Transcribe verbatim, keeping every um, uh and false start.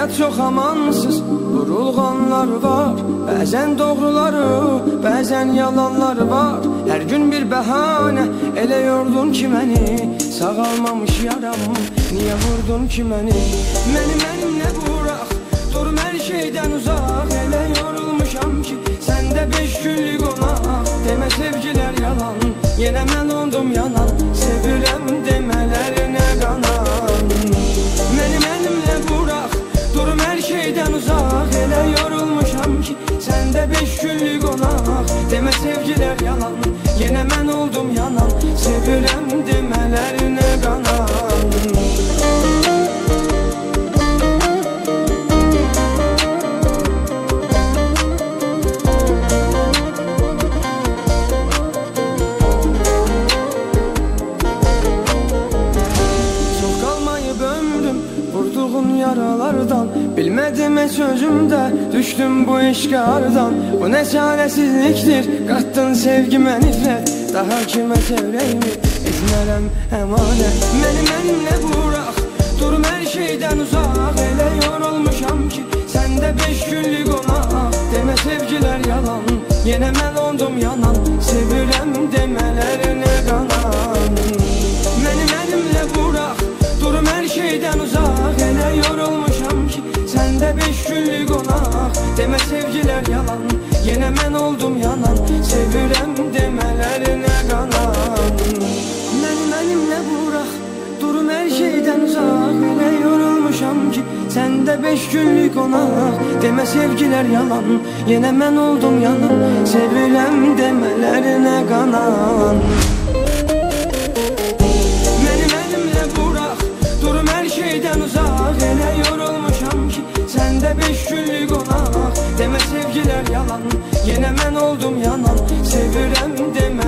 həyat çox amansız, vurulğanlar var. Bəzən doğruları, bəzən yalanlar var. Hər gün bir bəhanə, elə yordun ki məni. Sağalmamış yaram, niyə vurdun ki məni? Məni mənimlə burax, durum hər şeydən uzaq. Elə yorulmuşam ki, səndə beş günlük qonaq. Demə sevgilər yalan, yenə mən ondum yanan. Sevirəm demələrinə qanan. Məni mənimlə burax, durum hər şeydən uzaq. Elə yorulmuşam ki, səndə beş günlük qonaq. Demə sevgilər yalan, yenə mən oldum yanan. Sevirəm demələrinə qanan. Yaralardan bilmədim heç özümdə, düşdüm bu işqardan. Bu nə çarəsizlikdir, qatdın sevgimə nifrət. Daha kimə sevrəyimi etmərəm əmanət. Məni mənimlə burax, durum hər şeydən uzaq. Elə yorulmuşam ki, səndə beş günlük qonaq. Demə sevgilər yalan, yenə mən ondum yanan. Sevirəm demələrinə qanan. Məni mənimlə burax, durum hər şeydən uzaq. Elə yorulmuşam ki, səndə beş günlük qonaq. Demə sevgilər yalan, yenə mən oldum yanan. Sevirəm demələrinə qanan. Məni mənimlə burax, durum hər şeydən uzaq. Elə yorulmuşam ki, səndə beş günlük qonaq. Demə sevgilər yalan, yenə mən oldum yanan. Sevirəm demələrinə qanan. Elə yorulmuşam ki, səndə beş günlük qonaq. Demə sevgilər yalan, yenə mən oldum yanan. Sevirəm demə